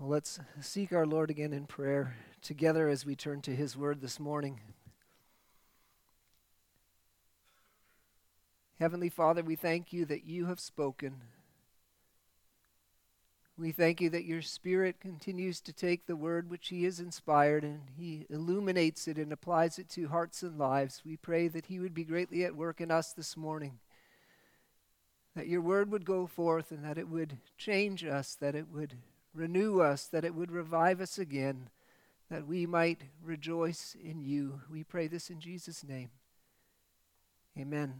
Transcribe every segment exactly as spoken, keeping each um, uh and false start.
Well, let's seek our Lord again in prayer together as we turn to His Word this morning. Heavenly Father, we thank you that you have spoken. We thank you that your Spirit continues to take the Word which He has inspired and He illuminates it and applies it to hearts and lives. We pray that He would be greatly at work in us this morning, that your Word would go forth and that it would change us, that it would renew us, that it would revive us again, that we might rejoice in you. We pray this in Jesus' name. Amen.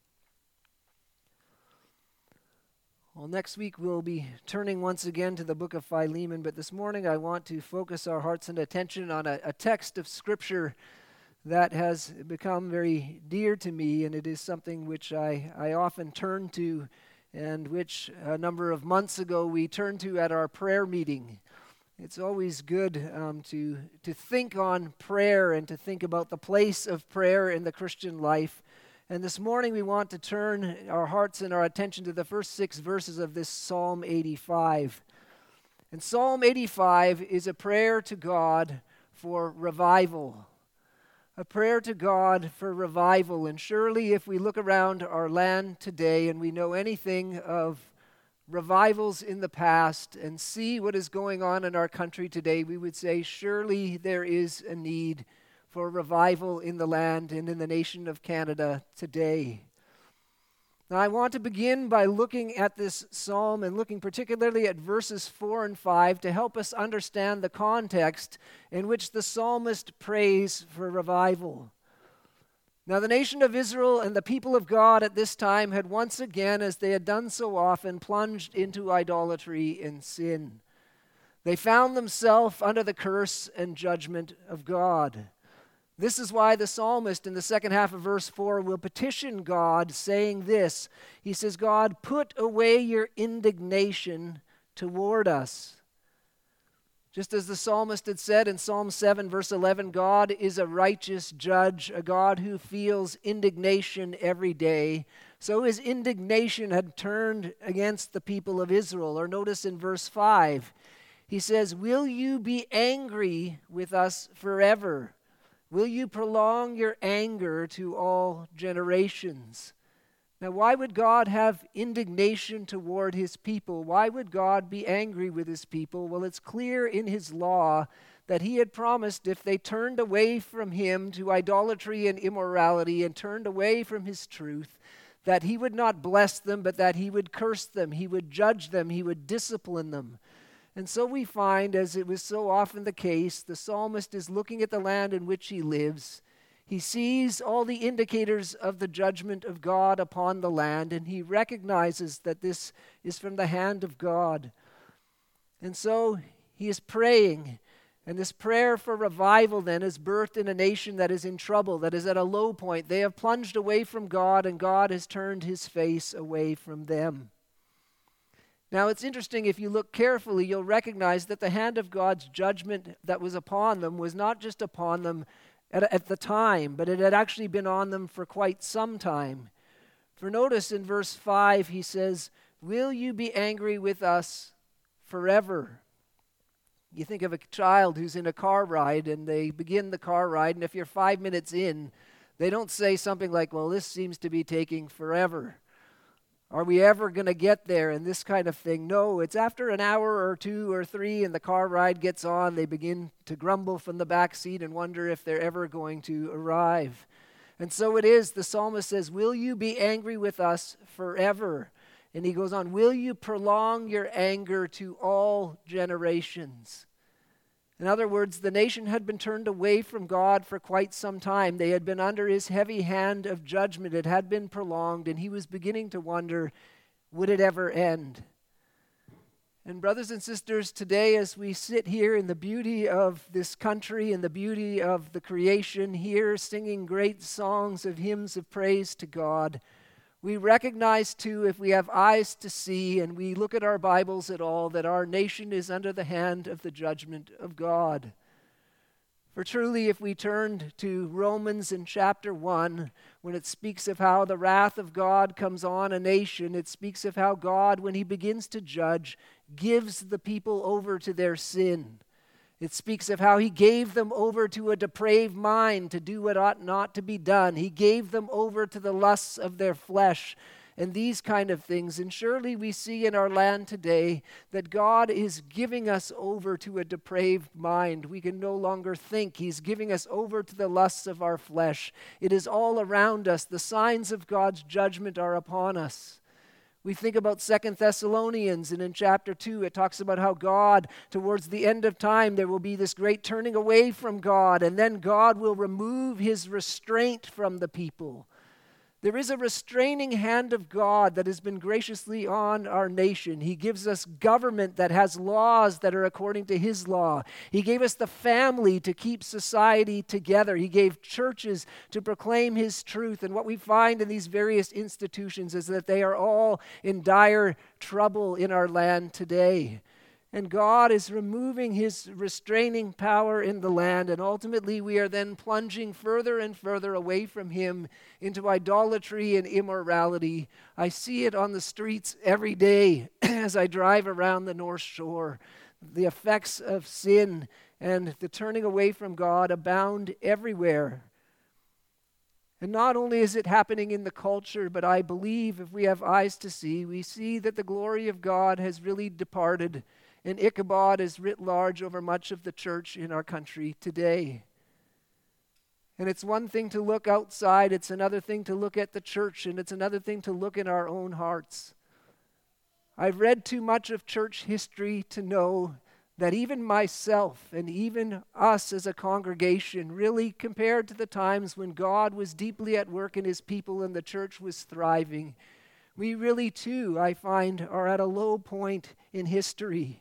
Well, next week we'll be turning once again to the book of Philemon, but this morning I want to focus our hearts and attention on a, a text of Scripture that has become very dear to me, and it is something which I, I often turn to and which a number of months ago we turned to at our prayer meeting. It's always good um, to, to think on prayer and to think about the place of prayer in the Christian life. And this morning we want to turn our hearts and our attention to the first six verses of this Psalm eighty-five. And Psalm eighty-five is a prayer to God for revival. A prayer to God for revival. And surely if we look around our land today and we know anything of revivals in the past and see what is going on in our country today, we would say surely there is a need for revival in the land and in the nation of Canada today. Now I want to begin by looking at this psalm and looking particularly at verses four and five to help us understand the context in which the psalmist prays for revival. Now the nation of Israel and the people of God at this time had once again, as they had done so often, plunged into idolatry and sin. They found themselves under the curse and judgment of God. This is why the psalmist in the second half of verse four will petition God, saying this. He says, God, put away your indignation toward us. Just as the psalmist had said in Psalm seven, verse eleven, God is a righteous judge, a God who feels indignation every day. So his indignation had turned against the people of Israel. Or notice in verse five, he says, will you be angry with us forever? Will you prolong your anger to all generations? Now, why would God have indignation toward his people? Why would God be angry with his people? Well, it's clear in his law that he had promised if they turned away from him to idolatry and immorality and turned away from his truth, that he would not bless them, but that he would curse them, he would judge them, he would discipline them. And so we find, as it was so often the case, the psalmist is looking at the land in which he lives. He sees all the indicators of the judgment of God upon the land, and he recognizes that this is from the hand of God. And so he is praying, and this prayer for revival then is birthed in a nation that is in trouble, that is at a low point. They have plunged away from God, and God has turned his face away from them. Now, it's interesting, if you look carefully, you'll recognize that the hand of God's judgment that was upon them was not just upon them at, at the time, but it had actually been on them for quite some time. For notice in verse five, he says, will you be angry with us forever? You think of a child who's in a car ride, and they begin the car ride, and if you're five minutes in, they don't say something like, well, this seems to be taking forever. Are we ever going to get there, and this kind of thing? No, it's after an hour or two or three and the car ride gets on, they begin to grumble from the back seat and wonder if they're ever going to arrive. And so it is, the psalmist says, will you be angry with us forever? And he goes on, will you prolong your anger to all generations? In other words, the nation had been turned away from God for quite some time. They had been under his heavy hand of judgment. It had been prolonged, and he was beginning to wonder, would it ever end? And brothers and sisters, today as we sit here in the beauty of this country and the beauty of the creation, here singing great songs of hymns of praise to God, we recognize too, if we have eyes to see and we look at our Bibles at all, that our nation is under the hand of the judgment of God. For truly, if we turned to Romans in chapter one, when it speaks of how the wrath of God comes on a nation, it speaks of how God, when he begins to judge, gives the people over to their sin. It speaks of how he gave them over to a depraved mind to do what ought not to be done. He gave them over to the lusts of their flesh and these kind of things. And surely we see in our land today that God is giving us over to a depraved mind. We can no longer think. He's giving us over to the lusts of our flesh. It is all around us. The signs of God's judgment are upon us. We think about Second Thessalonians, and in chapter two, it talks about how God, towards the end of time, there will be this great turning away from God, and then God will remove his restraint from the people. There is a restraining hand of God that has been graciously on our nation. He gives us government that has laws that are according to his law. He gave us the family to keep society together. He gave churches to proclaim his truth. And what we find in these various institutions is that they are all in dire trouble in our land today. And God is removing his restraining power in the land, and ultimately we are then plunging further and further away from him into idolatry and immorality. I see it on the streets every day as I drive around the North Shore. The effects of sin and the turning away from God abound everywhere. And not only is it happening in the culture, but I believe if we have eyes to see, we see that the glory of God has really departed. And Ichabod is writ large over much of the church in our country today. And it's one thing to look outside, it's another thing to look at the church, and it's another thing to look in our own hearts. I've read too much of church history to know that even myself and even us as a congregation, really compared to the times when God was deeply at work in his people and the church was thriving, we really too, I find, are at a low point in history.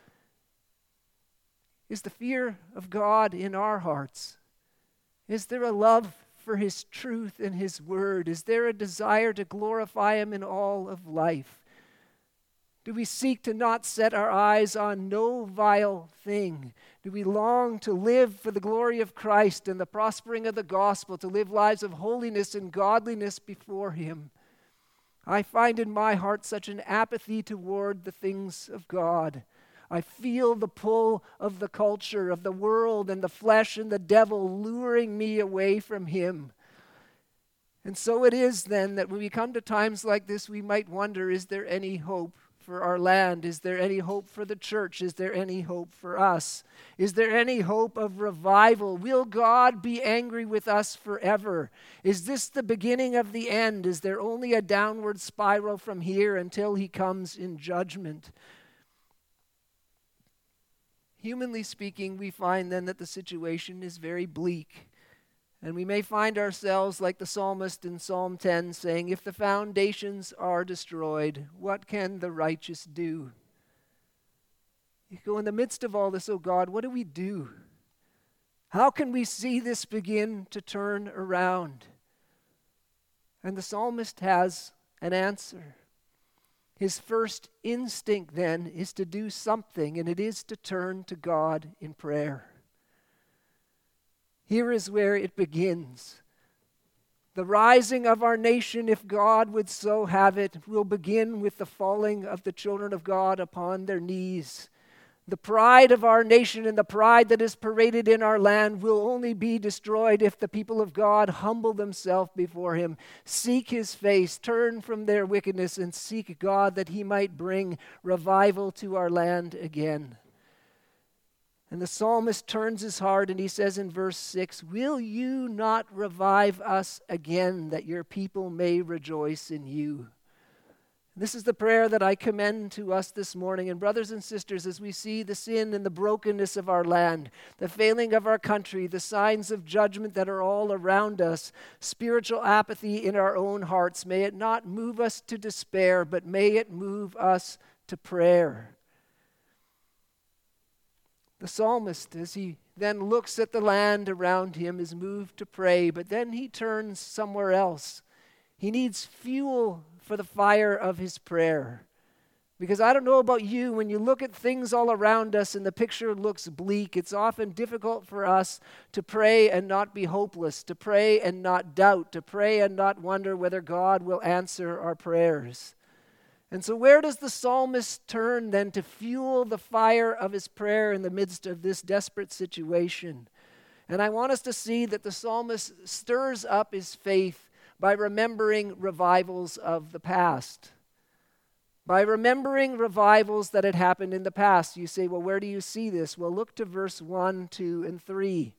Is the fear of God in our hearts? Is there a love for his truth and his word? Is there a desire to glorify him in all of life? Do we seek to not set our eyes on no vile thing? Do we long to live for the glory of Christ and the prospering of the gospel, to live lives of holiness and godliness before him? I find in my heart such an apathy toward the things of God. I feel the pull of the culture, of the world and the flesh and the devil luring me away from him. And so it is then that when we come to times like this, we might wonder, is there any hope for our land? Is there any hope for the church? Is there any hope for us? Is there any hope of revival? Will God be angry with us forever? Is this the beginning of the end? Is there only a downward spiral from here until he comes in judgment? Humanly speaking, we find then that the situation is very bleak. And we may find ourselves like the psalmist in Psalm ten saying, if the foundations are destroyed, what can the righteous do? You go, in the midst of all this, oh God, what do we do? How can we see this begin to turn around? And the psalmist has an answer. His first instinct then is to do something, and it is to turn to God in prayer. Here is where it begins. The rising of our nation, if God would so have it, will begin with the falling of the children of God upon their knees. The pride of our nation and the pride that is paraded in our land will only be destroyed if the people of God humble themselves before him, seek his face, turn from their wickedness, and seek God that he might bring revival to our land again. And the psalmist turns his heart and he says in verse six, will you not revive us again, that your people may rejoice in you? This is the prayer that I commend to us this morning. And brothers and sisters, as we see the sin and the brokenness of our land, the failing of our country, the signs of judgment that are all around us, spiritual apathy in our own hearts, may it not move us to despair, but may it move us to prayer. The psalmist, as he then looks at the land around him, is moved to pray, but then he turns somewhere else. He needs fuel for the fire of his prayer. Because I don't know about you, when you look at things all around us and the picture looks bleak, it's often difficult for us to pray and not be hopeless, to pray and not doubt, to pray and not wonder whether God will answer our prayers. And so where does the psalmist turn then to fuel the fire of his prayer in the midst of this desperate situation? And I want us to see that the psalmist stirs up his faith by remembering revivals of the past. By remembering revivals that had happened in the past. You say, well, where do you see this? Well, look to verse one, two, and three.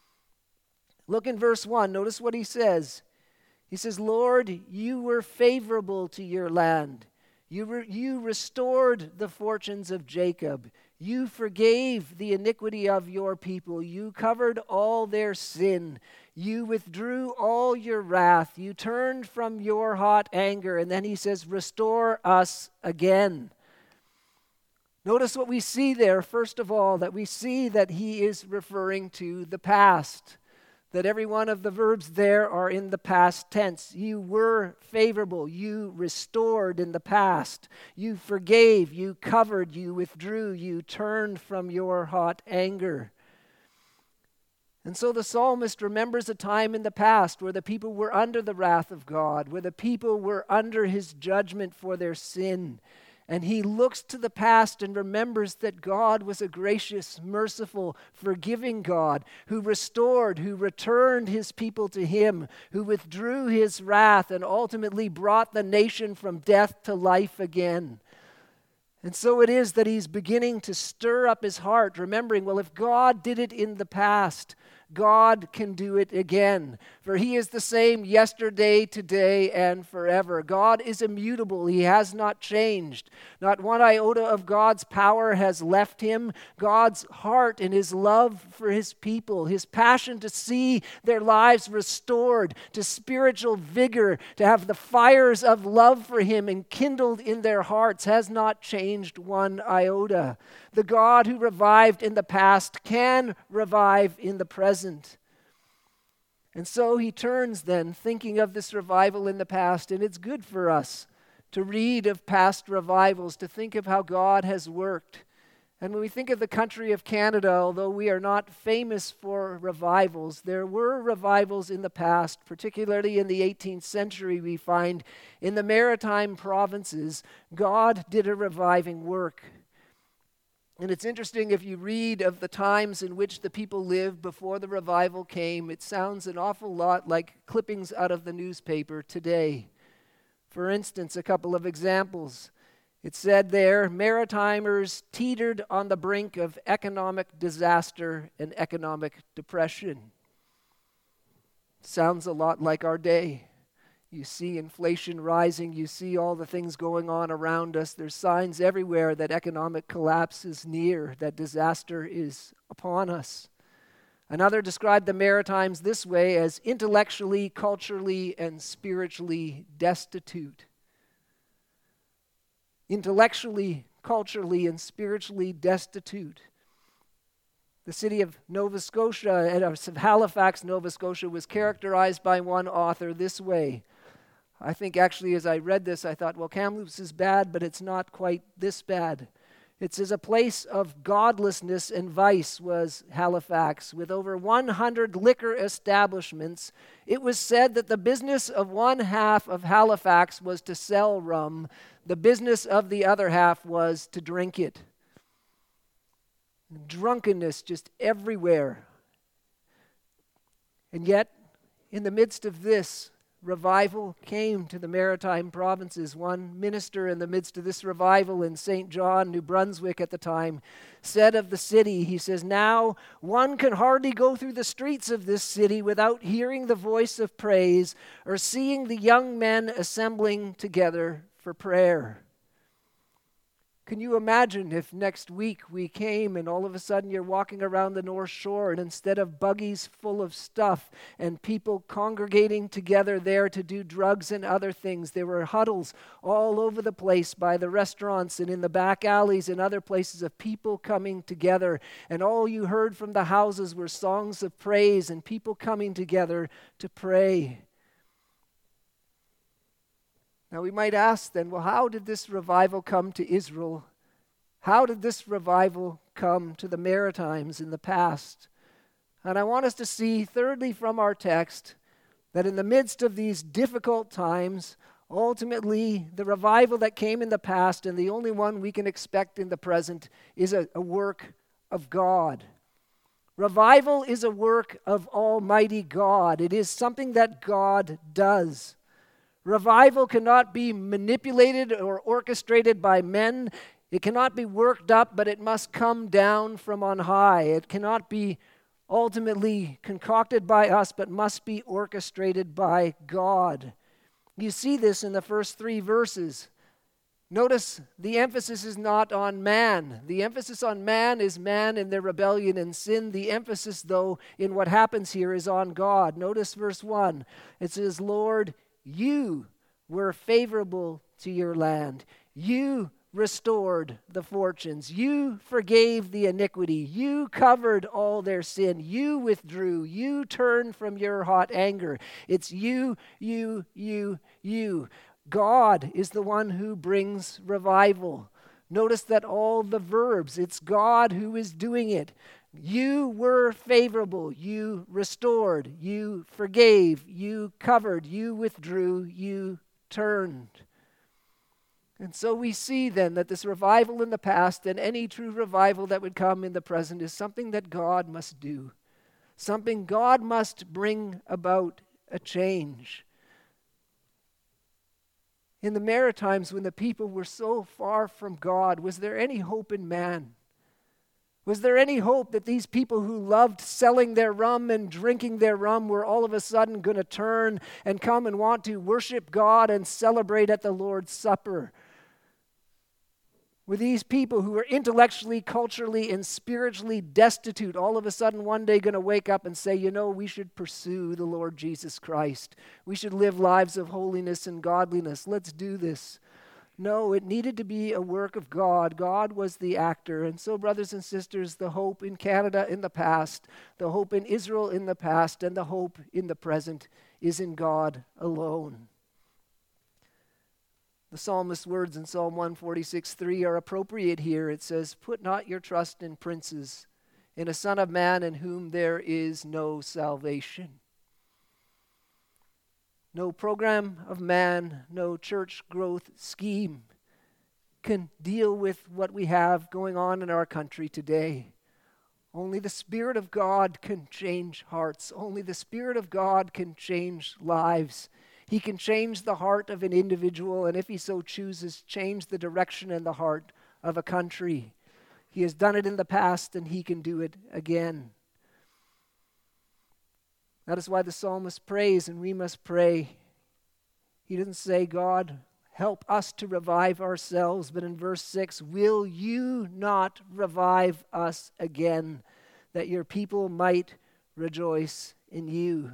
Look in verse one. Notice what he says. He says, Lord, you were favorable to your land. You, re- you restored the fortunes of Jacob. You forgave the iniquity of your people. You covered all their sin. You withdrew all your wrath. You turned from your hot anger. And then he says, restore us again. Notice what we see there, first of all, that we see that he is referring to the past. That every one of the verbs there are in the past tense. You were favorable. You restored in the past. You forgave. You covered. You withdrew. You turned from your hot anger. And so the psalmist remembers a time in the past where the people were under the wrath of God, where the people were under his judgment for their sin. And he looks to the past and remembers that God was a gracious, merciful, forgiving God who restored, who returned his people to him, who withdrew his wrath and ultimately brought the nation from death to life again. And so it is that he's beginning to stir up his heart, remembering, well, if God did it in the past, God can do it again. For he is the same yesterday, today, and forever. God is immutable. He has not changed. Not one iota of God's power has left him. God's heart and his love for his people, his passion to see their lives restored to spiritual vigor, to have the fires of love for him enkindled in their hearts has not changed one iota. The God who revived in the past can revive in the present. And so he turns then, thinking of this revival in the past, and it's good for us to read of past revivals, to think of how God has worked. And when we think of the country of Canada, although we are not famous for revivals, there were revivals in the past, particularly in the eighteenth century, we find in the maritime provinces, God did a reviving work. And it's interesting, if you read of the times in which the people lived before the revival came, it sounds an awful lot like clippings out of the newspaper today. For instance, a couple of examples. It said there, Maritimers teetered on the brink of economic disaster and economic depression. Sounds a lot like our day. You see inflation rising. You see all the things going on around us. There's signs everywhere that economic collapse is near, that disaster is upon us. Another described the Maritimes this way, as intellectually, culturally, and spiritually destitute. Intellectually, culturally, and spiritually destitute. The city of Nova Scotia, of Halifax, Nova Scotia, was characterized by one author this way. I think actually as I read this, I thought, well, Kamloops is bad, but it's not quite this bad. It says a place of godlessness and vice was Halifax. With over one hundred liquor establishments, it was said that the business of one half of Halifax was to sell rum. The business of the other half was to drink it. Drunkenness just everywhere. And yet, in the midst of this, revival came to the maritime provinces. One minister in the midst of this revival in Saint John, New Brunswick at the time, said of the city, he says, now one can hardly go through the streets of this city without hearing the voice of praise or seeing the young men assembling together for prayer. Can you imagine if next week we came and all of a sudden you're walking around the North Shore and instead of buggies full of stuff and people congregating together there to do drugs and other things, there were huddles all over the place by the restaurants and in the back alleys and other places of people coming together, and all you heard from the houses were songs of praise and people coming together to pray. Now we might ask then, well, how did this revival come to Israel? How did this revival come to the Maritimes in the past? And I want us to see, thirdly, from our text, that in the midst of these difficult times, Ultimately, the revival that came in the past and the only one we can expect in the present is a, a work of God. Revival is a work of Almighty God. It is something that God does. Revival cannot be manipulated or orchestrated by men. It cannot be worked up, but it must come down from on high. It cannot be ultimately concocted by us, but must be orchestrated by God. You see this in the first three verses. Notice the emphasis is not on man. The emphasis on man is man in their rebellion and sin. The emphasis, though, in what happens here is on God. Notice verse one. It says, Lord, you were favorable to your land. You restored the fortunes. You forgave the iniquity. You covered all their sin. You withdrew. You turned from your hot anger. It's you, you, you, you. God is the one who brings revival. Notice that all the verbs, it's God who is doing it. You were favorable. You restored. You forgave. You covered. You withdrew. You turned. And so we see then that this revival in the past and any true revival that would come in the present is something that God must do. Something God must bring about a change. In the Maritimes, when the people were so far from God, was there any hope in man? Was there any hope that these people who loved selling their rum and drinking their rum were all of a sudden going to turn and come and want to worship God and celebrate at the Lord's Supper? Were these people who were intellectually, culturally, and spiritually destitute all of a sudden one day going to wake up and say, you know, we should pursue the Lord Jesus Christ. We should live lives of holiness and godliness. Let's do this. No, it needed to be a work of God. God was the actor. And so, brothers and sisters, the hope in Canada in the past, the hope in Israel in the past, and the hope in the present is in God alone. The psalmist's words in Psalm one forty-six three are appropriate here. It says, put not your trust in princes, in a son of man in whom there is no salvation. No program of man, no church growth scheme can deal with what we have going on in our country today. Only the Spirit of God can change hearts. Only the Spirit of God can change lives. He can change the heart of an individual, and if he so chooses, change the direction and the heart of a country. He has done it in the past, and he can do it again. That is why the psalmist prays, and we must pray. He doesn't say, God, help us to revive ourselves, but in verse six, will you not revive us again, that your people might rejoice in you?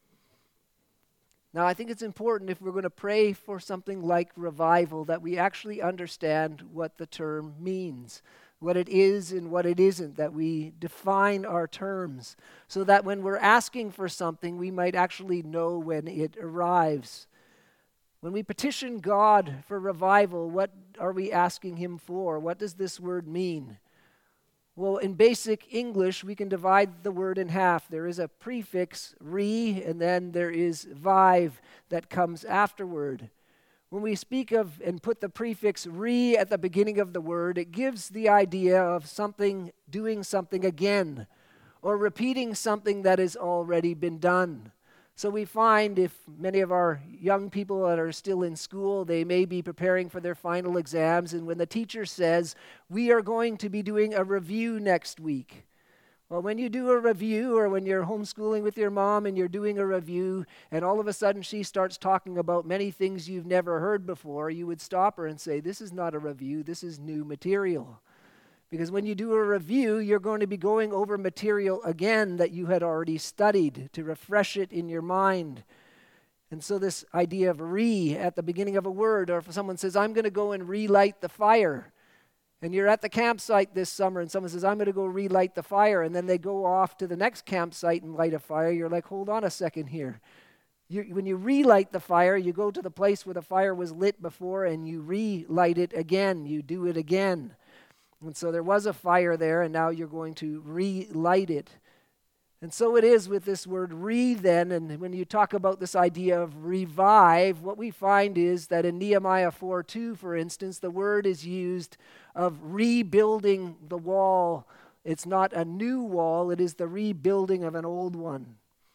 Now, I think it's important if we're going to pray for something like revival that we actually understand what the term means, what it is and what it isn't, that we define our terms so that when we're asking for something, we might actually know when it arrives. When we petition God for revival, what are we asking him for? What does this word mean? Well, in basic English, we can divide the word in half. There is a prefix, re, and then there is vive that comes afterward. When we speak of and put the prefix re at the beginning of the word, it gives the idea of something, doing something again, or repeating something that has already been done. So we find if many of our young people that are still in school, they may be preparing for their final exams, and when the teacher says, we are going to be doing a review next week. Well, when you do a review, or when you're homeschooling with your mom and you're doing a review, and all of a sudden she starts talking about many things you've never heard before, you would stop her and say, this is not a review, this is new material. Because when you do a review, you're going to be going over material again that you had already studied to refresh it in your mind. And so this idea of re at the beginning of a word, or if someone says, I'm going to go and relight the fire, and you're at the campsite this summer and someone says, I'm going to go relight the fire, and then they go off to the next campsite and light a fire, you're like, hold on a second here. You, when you relight the fire, you go to the place where the fire was lit before and you relight it again. You do it again. And so there was a fire there, and now you're going to relight it. And so it is with this word re then, and when you talk about this idea of revive, what we find is that in Nehemiah four two, for instance, the word is used of rebuilding the wall. It's not a new wall, it is the rebuilding of an old one.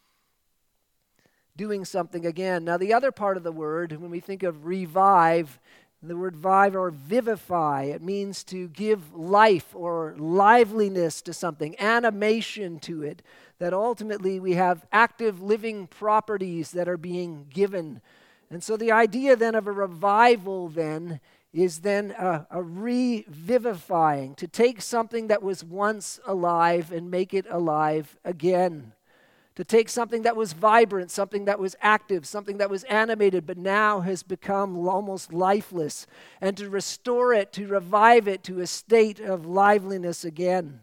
Doing something again. Now the other part of the word, when we think of revive, the word vive or vivify, it means to give life or liveliness to something, animation to it, that ultimately we have active living properties that are being given. And so the idea then of a revival then is then a, a revivifying, to take something that was once alive and make it alive again. To take something that was vibrant, something that was active, something that was animated, but now has become almost lifeless, and to restore it, to revive it to a state of liveliness again.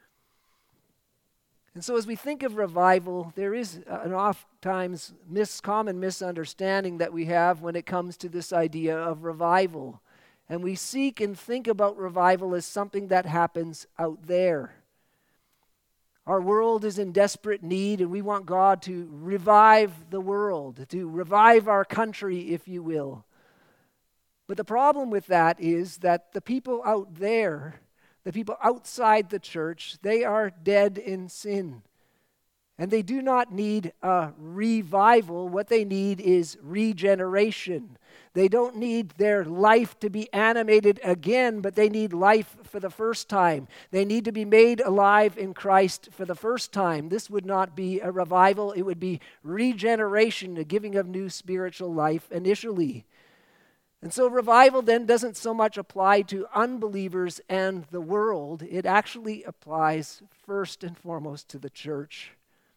And so as we think of revival, there is an oftentimes mis- common misunderstanding that we have when it comes to this idea of revival. And we seek and think about revival as something that happens out there. Our world is in desperate need, and we want God to revive the world, to revive our country, if you will. But the problem with that is that the people out there, the people outside the church, they are dead in sin. And they do not need a revival. What they need is regeneration. They don't need their life to be animated again, but they need life for the first time. They need to be made alive in Christ for the first time. This would not be a revival. It would be regeneration, a giving of new spiritual life initially. And so revival then doesn't so much apply to unbelievers and the world. It actually applies first and foremost to the church.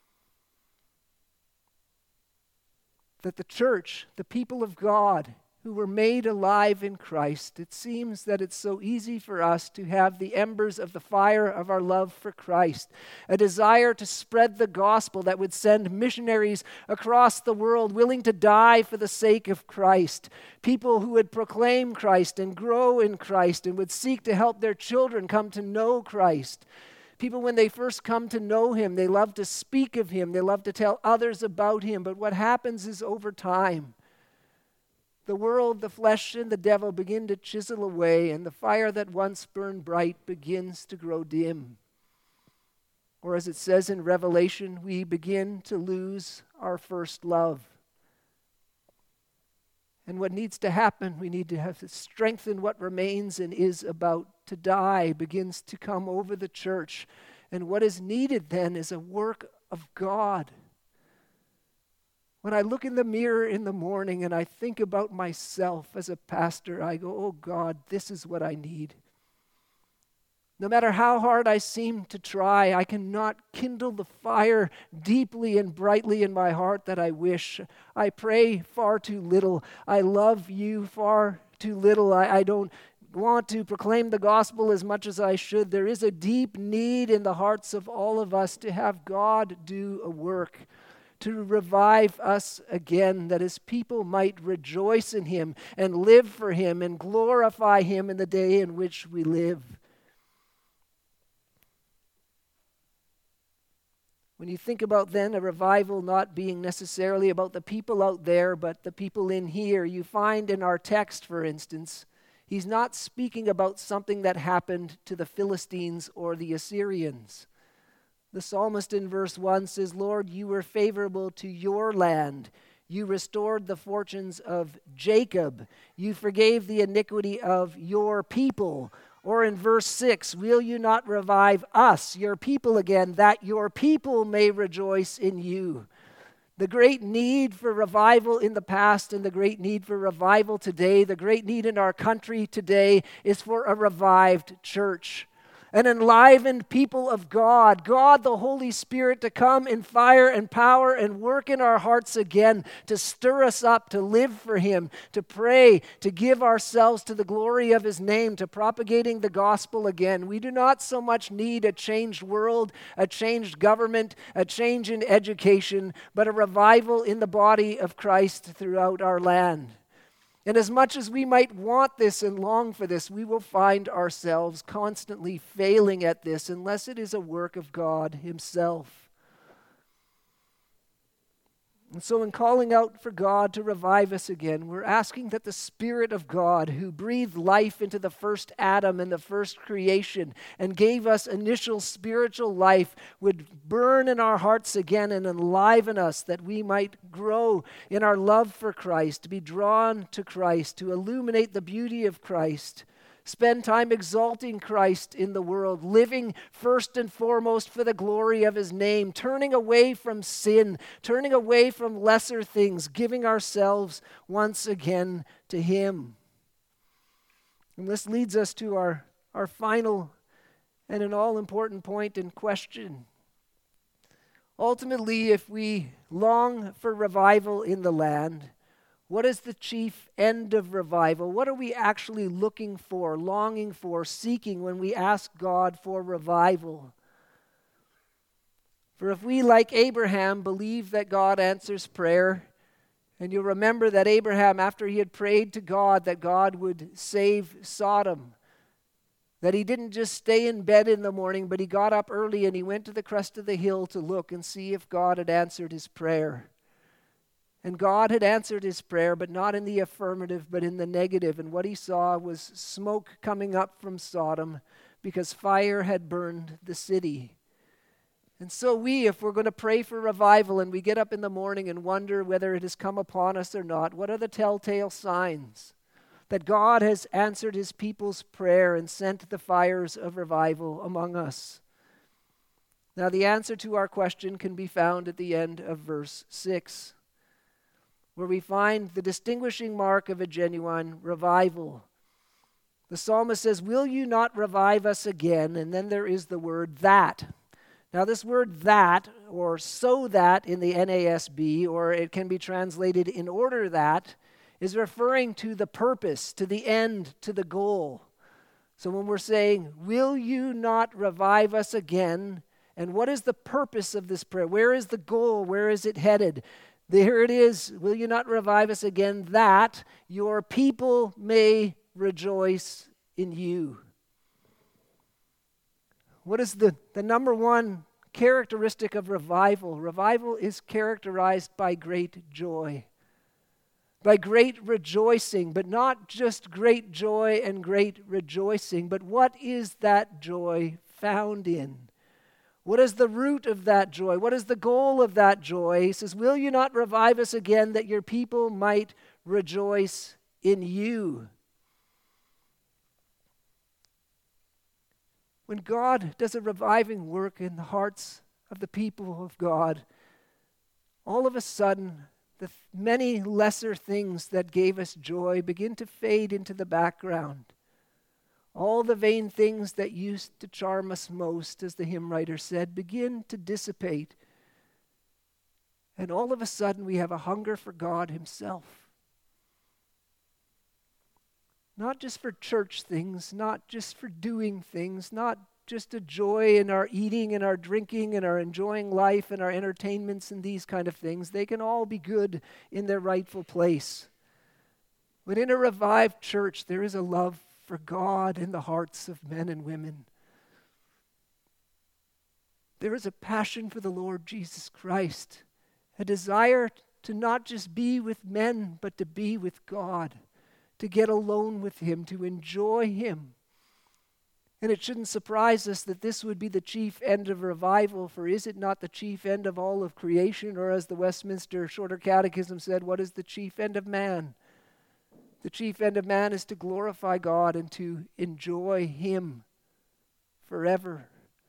That the church, the people of God, who were made alive in Christ, it seems that it's so easy for us to have the embers of the fire of our love for Christ, a desire to spread the gospel that would send missionaries across the world willing to die for the sake of Christ, people who would proclaim Christ and grow in Christ and would seek to help their children come to know Christ. People, when they first come to know Him, they love to speak of Him. They love to tell others about Him. But what happens is over time, the world, the flesh, and the devil begin to chisel away, and the fire that once burned bright begins to grow dim. Or as it says in Revelation, we begin to lose our first love. And what needs to happen, we need to have to strengthen what remains and is about to die, begins to come over the church. And what is needed then is a work of God. When I look in the mirror in the morning and I think about myself as a pastor, I go, oh God, this is what I need. No matter how hard I seem to try, I cannot kindle the fire deeply and brightly in my heart that I wish. I pray far too little. I love you far too little. I, I don't want to proclaim the gospel as much as I should. There is a deep need in the hearts of all of us to have God do a work, to revive us again, that His people might rejoice in Him and live for Him and glorify Him in the day in which we live. When you think about then a revival not being necessarily about the people out there, but the people in here, you find in our text, for instance, he's not speaking about something that happened to the Philistines or the Assyrians. The psalmist in verse one says, Lord, you were favorable to your land. You restored the fortunes of Jacob. You forgave the iniquity of your people. Or in verse six, will you not revive us, your people again, that your people may rejoice in you? The great need for revival in the past and the great need for revival today, the great need in our country today is for a revived church. An enlivened people of God, God the Holy Spirit to come in fire and power and work in our hearts again, to stir us up, to live for Him, to pray, to give ourselves to the glory of His name, to propagating the gospel again. We do not so much need a changed world, a changed government, a change in education, but a revival in the body of Christ throughout our land. And as much as we might want this and long for this, we will find ourselves constantly failing at this unless it is a work of God Himself. And so in calling out for God to revive us again, we're asking that the Spirit of God, who breathed life into the first Adam and the first creation and gave us initial spiritual life, would burn in our hearts again and enliven us, that we might grow in our love for Christ, to be drawn to Christ, to illuminate the beauty of Christ. Spend time exalting Christ in the world, living first and foremost for the glory of His name, turning away from sin, turning away from lesser things, giving ourselves once again to Him. And this leads us to our, our final and an all-important point and question. Ultimately, if we long for revival in the land, what is the chief end of revival? What are we actually looking for, longing for, seeking when we ask God for revival? For if we, like Abraham, believe that God answers prayer, and you'll remember that Abraham, after he had prayed to God that God would save Sodom, that he didn't just stay in bed in the morning, but he got up early and he went to the crest of the hill to look and see if God had answered his prayer. And God had answered his prayer, but not in the affirmative, but in the negative. And what he saw was smoke coming up from Sodom because fire had burned the city. And so we, if we're going to pray for revival and we get up in the morning and wonder whether it has come upon us or not, what are the telltale signs that God has answered his people's prayer and sent the fires of revival among us? Now, the answer to our question can be found at the end of verse six. Where we find the distinguishing mark of a genuine revival. The psalmist says, "Will you not revive us again?" And then there is the word "that." Now this word "that," or "so that" in the N A S B, or it can be translated "in order that," is referring to the purpose, to the end, to the goal. So when we're saying, "Will you not revive us again?" and what is the purpose of this prayer? Where is the goal? Where is it headed? There it is. "Will you not revive us again, that your people may rejoice in you?" What is the, the number one characteristic of revival? Revival is characterized by great joy, by great rejoicing, but not just great joy and great rejoicing, but what is that joy found in? What is the root of that joy? What is the goal of that joy? He says, "Will you not revive us again that your people might rejoice in you?" When God does a reviving work in the hearts of the people of God, all of a sudden, the many lesser things that gave us joy begin to fade into the background. All the vain things that used to charm us most, as the hymn writer said, begin to dissipate. And all of a sudden we have a hunger for God himself. Not just for church things, not just for doing things, not just a joy in our eating and our drinking and our enjoying life and our entertainments and these kind of things. They can all be good in their rightful place. But in a revived church, there is a love for God in the hearts of men and women. There is a passion for the Lord Jesus Christ, a desire to not just be with men, but to be with God, to get alone with him, to enjoy him. And it shouldn't surprise us that this would be the chief end of revival, for is it not the chief end of all of creation? Or as the Westminster Shorter Catechism said, what is the chief end of man? The chief end of man is to glorify God and to enjoy him forever.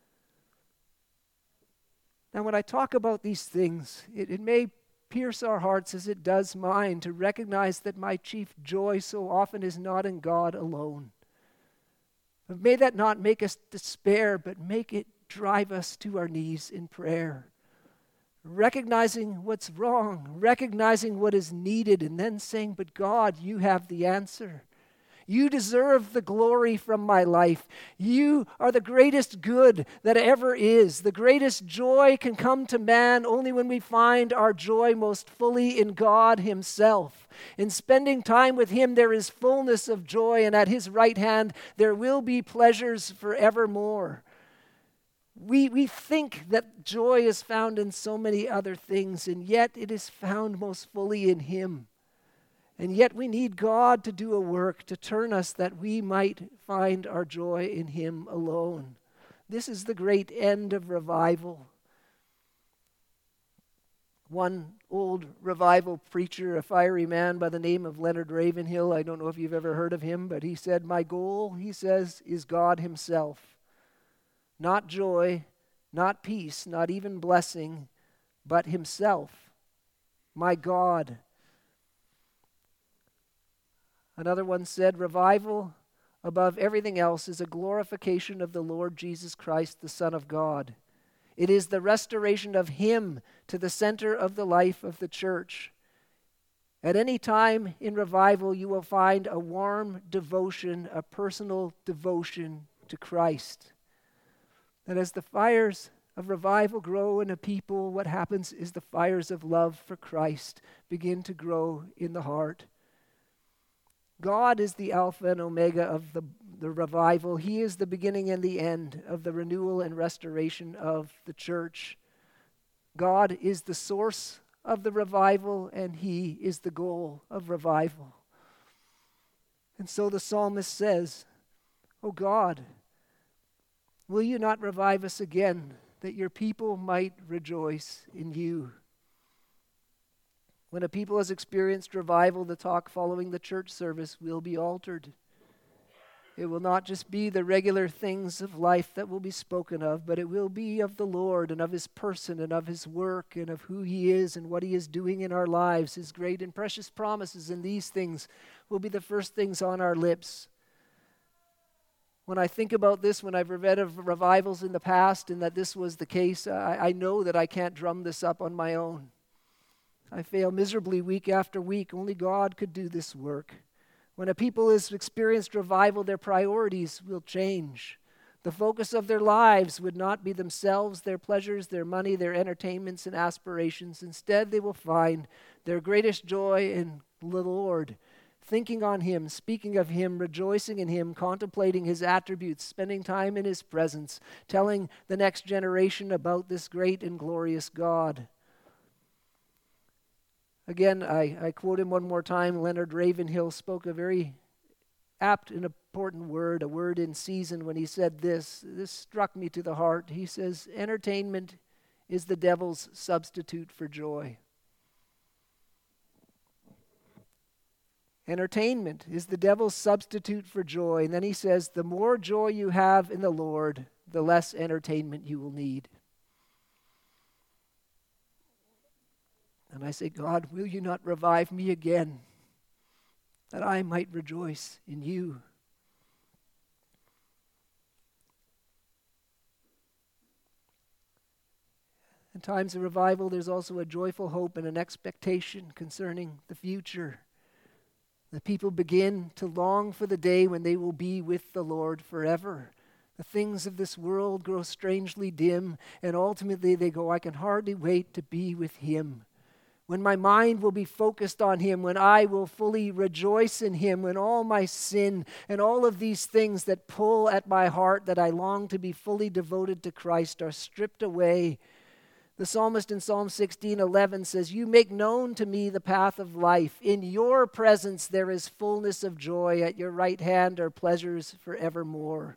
Now, when I talk about these things, it, it may pierce our hearts as it does mine to recognize that my chief joy so often is not in God alone. But may that not make us despair, but make it drive us to our knees in prayer. Recognizing what's wrong, recognizing what is needed, and then saying, but God, you have the answer. You deserve the glory from my life. You are the greatest good that ever is. The greatest joy can come to man only when we find our joy most fully in God himself. In spending time with him, there is fullness of joy, and at his right hand there will be pleasures forevermore. We, we think that joy is found in so many other things, and yet it is found most fully in Him. And yet we need God to do a work to turn us that we might find our joy in Him alone. This is the great end of revival. One old revival preacher, a fiery man by the name of Leonard Ravenhill, I don't know if you've ever heard of him, but he said, "My goal," he says, "is God Himself. Not joy, not peace, not even blessing, but Himself. My God." Another one said, "Revival, above everything else, is a glorification of the Lord Jesus Christ, the Son of God. It is the restoration of Him to the center of the life of the church. At any time in revival, you will find a warm devotion, a personal devotion to Christ. And as the fires of revival grow in a people, what happens is the fires of love for Christ begin to grow in the heart. God is the Alpha and Omega of the, the revival. He is the beginning and the end of the renewal and restoration of the church. God is the source of the revival, and He is the goal of revival. And so the psalmist says, "O God, will you not revive us again, that your people might rejoice in you?" When a people has experienced revival, the talk following the church service will be altered. It will not just be the regular things of life that will be spoken of, but it will be of the Lord and of His person and of His work and of who He is and what He is doing in our lives. His great and precious promises, and these things will be the first things on our lips. When I think about this, when I've read of revivals in the past and that this was the case, I, I know that I can't drum this up on my own. I fail miserably week after week. Only God could do this work. When a people has experienced revival, their priorities will change. The focus of their lives would not be themselves, their pleasures, their money, their entertainments and aspirations. Instead, they will find their greatest joy in the Lord, thinking on Him, speaking of Him, rejoicing in Him, contemplating His attributes, spending time in His presence, telling the next generation about this great and glorious God. Again, I, I quote him one more time. Leonard Ravenhill spoke a very apt and important word, a word in season, when he said this. This struck me to the heart. He says, "Entertainment is the devil's substitute for joy." Entertainment is the devil's substitute for joy. And then he says, "The more joy you have in the Lord, the less entertainment you will need." And I say, "God, will you not revive me again, that I might rejoice in you?" In times of revival, there's also a joyful hope and an expectation concerning the future. The people begin to long for the day when they will be with the Lord forever. The things of this world grow strangely dim, and ultimately they go, "I can hardly wait to be with Him." When my mind will be focused on Him, when I will fully rejoice in Him, when all my sin and all of these things that pull at my heart that I long to be fully devoted to Christ are stripped away. The psalmist in Psalm sixteen eleven says, "You make known to me the path of life. In your presence there is fullness of joy. At your right hand are pleasures forevermore."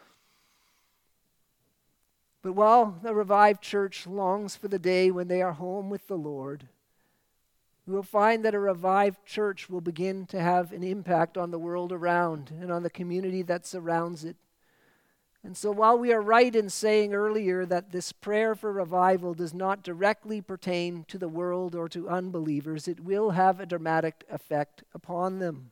But while the revived church longs for the day when they are home with the Lord, we will find that a revived church will begin to have an impact on the world around and on the community that surrounds it. And so while we are right in saying earlier that this prayer for revival does not directly pertain to the world or to unbelievers, it will have a dramatic effect upon them.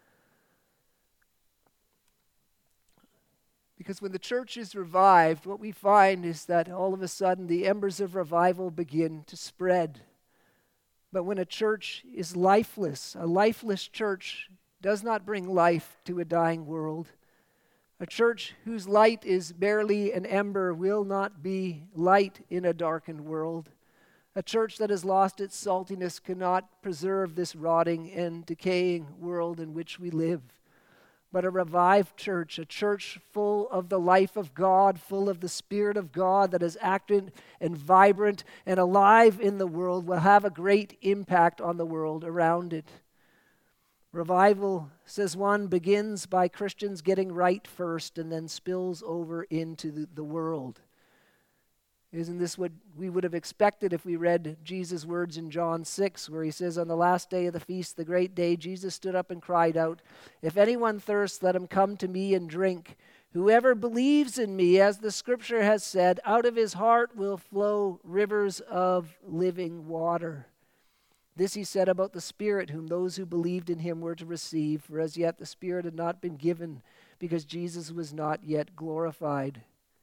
Because when the church is revived, what we find is that all of a sudden the embers of revival begin to spread. But when a church is lifeless, a lifeless church does not bring life to a dying world. A church whose light is barely an ember will not be light in a darkened world. A church that has lost its saltiness cannot preserve this rotting and decaying world in which we live. but a revived church, a church full of the life of God, full of the Spirit of God that is active and vibrant and alive in the world, will have a great impact on the world around it. Revival, says one, begins by Christians getting right first and then spills over into the, the world. Isn't this what we would have expected if we read Jesus' words in John six, where he says, on the last day of the feast, the great day, Jesus stood up and cried out, "If anyone thirsts, let him come to me and drink. Whoever believes in me, as the scripture has said, out of his heart will flow rivers of living water." This he said about the Spirit, whom those who believed in him were to receive, for as yet the Spirit had not been given, because Jesus was not yet glorified.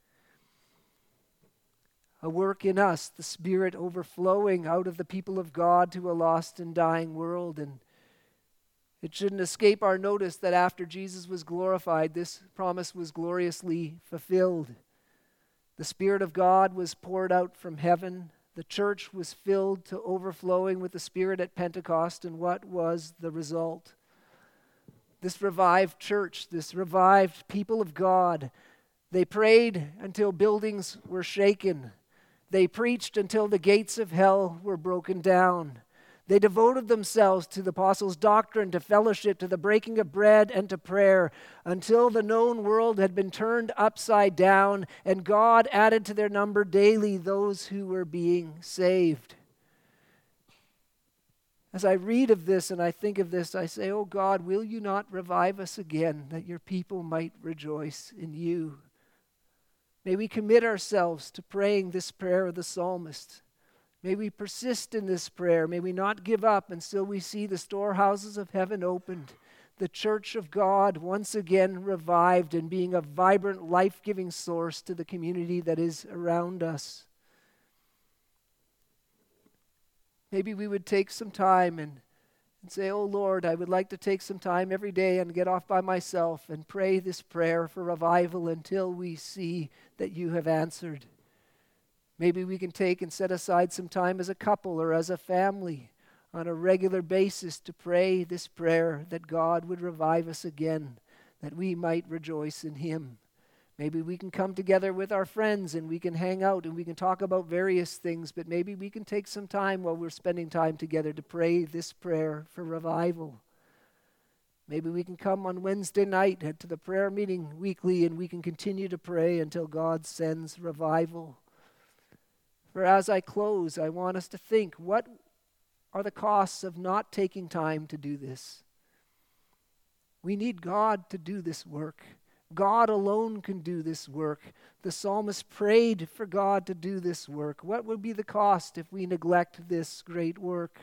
A work in us, the Spirit overflowing out of the people of God to a lost and dying world. And it shouldn't escape our notice that after Jesus was glorified, this promise was gloriously fulfilled. The Spirit of God was poured out from heaven. The church was filled to overflowing with the Spirit at Pentecost. And what was the result? This revived church, this revived people of God, they prayed until buildings were shaken. They preached until the gates of hell were broken down. They devoted themselves to the apostles' doctrine, to fellowship, to the breaking of bread, and to prayer, until the known world had been turned upside down, and God added to their number daily those who were being saved. As I read of this and I think of this, I say, "Oh God, will you not revive us again, that your people might rejoice in you?" May we commit ourselves to praying this prayer of the psalmist. May we persist in this prayer. May we not give up until we see the storehouses of heaven opened, the church of God once again revived and being a vibrant, life-giving source to the community that is around us. Maybe we would take some time and And say, "Oh Lord, I would like to take some time every day and get off by myself and pray this prayer for revival until we see that you have answered." Maybe we can take and set aside some time as a couple or as a family on a regular basis to pray this prayer that God would revive us again, that we might rejoice in him. Maybe we can come together with our friends and we can hang out and we can talk about various things, but maybe we can take some time while we're spending time together to pray this prayer for revival. Maybe we can come on Wednesday night to the prayer meeting weekly and we can continue to pray until God sends revival. For as I close, I want us to think, what are the costs of not taking time to do this? We need God to do this work. God alone can do this work. The psalmist prayed for God to do this work. What would be the cost if we neglect this great work?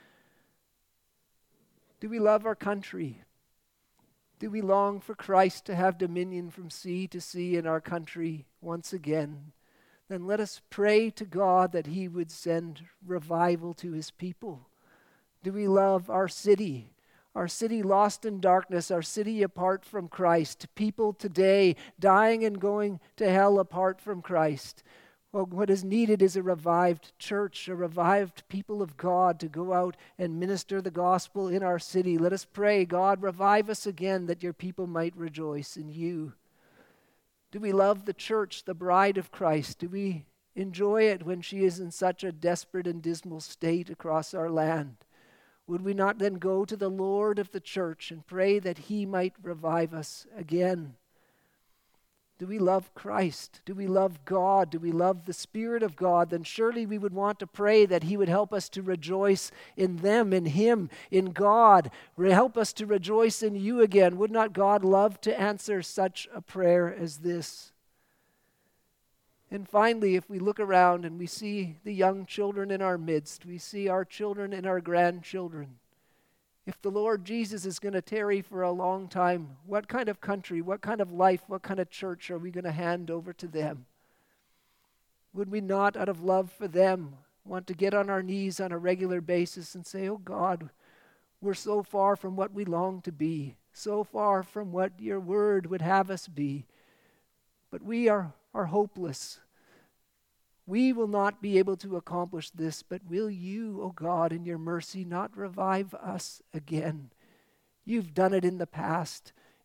Do we love our country? Do we long for Christ to have dominion from sea to sea in our country once again? Then let us pray to God that he would send revival to his people. Do we love our city? Our city lost in darkness, our city apart from Christ, people today dying and going to hell apart from Christ. Well, what is needed is a revived church, a revived people of God to go out and minister the gospel in our city. Let us pray, God, revive us again that your people might rejoice in you. Do we love the church, the bride of Christ? Do we enjoy it when she is in such a desperate and dismal state across our land? Would we not then go to the Lord of the church and pray that he might revive us again? Do we love Christ? Do we love God? Do we love the Spirit of God? Then surely we would want to pray that he would help us to rejoice in them, in him, in God. Help us to rejoice in you again. Would not God love to answer such a prayer as this? And finally, if we look around and we see the young children in our midst, we see our children and our grandchildren. If the Lord Jesus is going to tarry for a long time, what kind of country, what kind of life, what kind of church are we going to hand over to them? Would we not, out of love for them, want to get on our knees on a regular basis and say, "Oh God, we're so far from what we long to be, so far from what your word would have us be, but we are are hopeless. We will not be able to accomplish this, but will you, O God, in your mercy, not revive us again? You've done it in the past.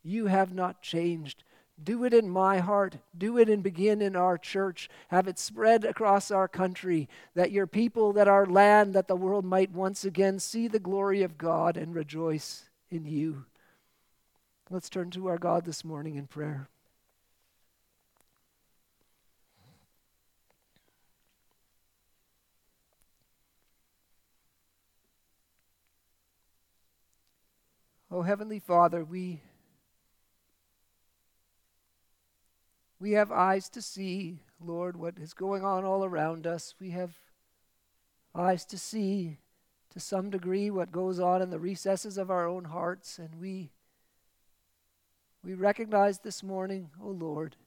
You have not changed. Do it in my heart. Do it and begin in our church. Have it spread across our country, that your people, that our land, that the world might once again see the glory of God and rejoice in you. Let's turn to our God this morning in prayer. Oh, Heavenly Father, we We have eyes to see, Lord, what is going on all around us. We have eyes to see, to some degree, what goes on in the recesses of our own hearts. And we, we recognize this morning, oh Lord,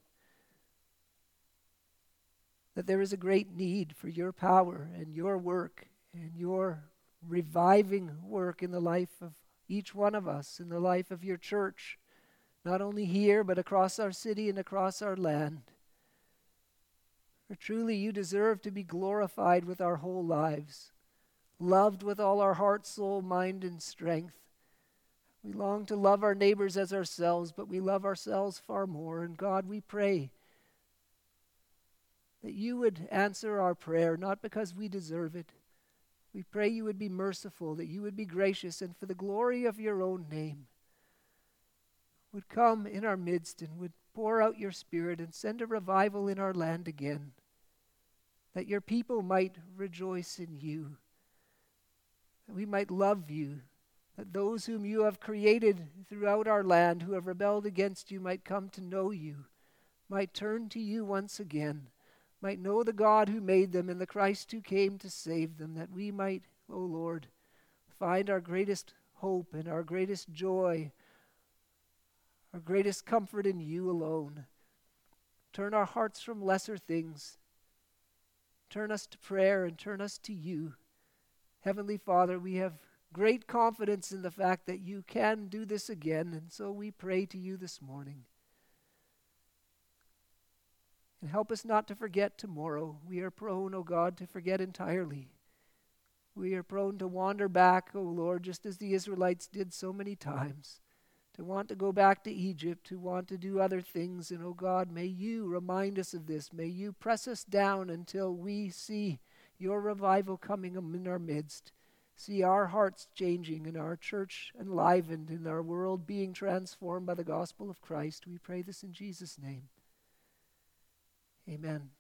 that there is a great need for your power and your work and your reviving work in the life of each one of us, in the life of your church. Not only here, but across our city and across our land. For truly you deserve to be glorified with our whole lives, loved with all our heart, soul, mind, and strength. We long to love our neighbors as ourselves, but we love ourselves far more. And God, we pray that you would answer our prayer, not because we deserve it. We pray you would be merciful, that you would be gracious, and for the glory of your own name, would come in our midst and would pour out your Spirit and send a revival in our land again, that your people might rejoice in you, that we might love you, that those whom you have created throughout our land who have rebelled against you might come to know you, might turn to you once again, might know the God who made them and the Christ who came to save them, that we might, O Lord, find our greatest hope and our greatest joy, our greatest comfort in you alone. Turn our hearts from lesser things. Turn us to prayer and turn us to you. Heavenly Father, we have great confidence in the fact that you can do this again, and so we pray to you this morning. And help us not to forget tomorrow. We are prone, O God, to forget entirely. We are prone to wander back, O Lord, just as the Israelites did so many times, to want to go back to Egypt, to want to do other things. And, oh God, may you remind us of this. May you press us down until we see your revival coming in our midst, see our hearts changing and our church enlivened and our world being transformed by the gospel of Christ. We pray this in Jesus' name. Amen.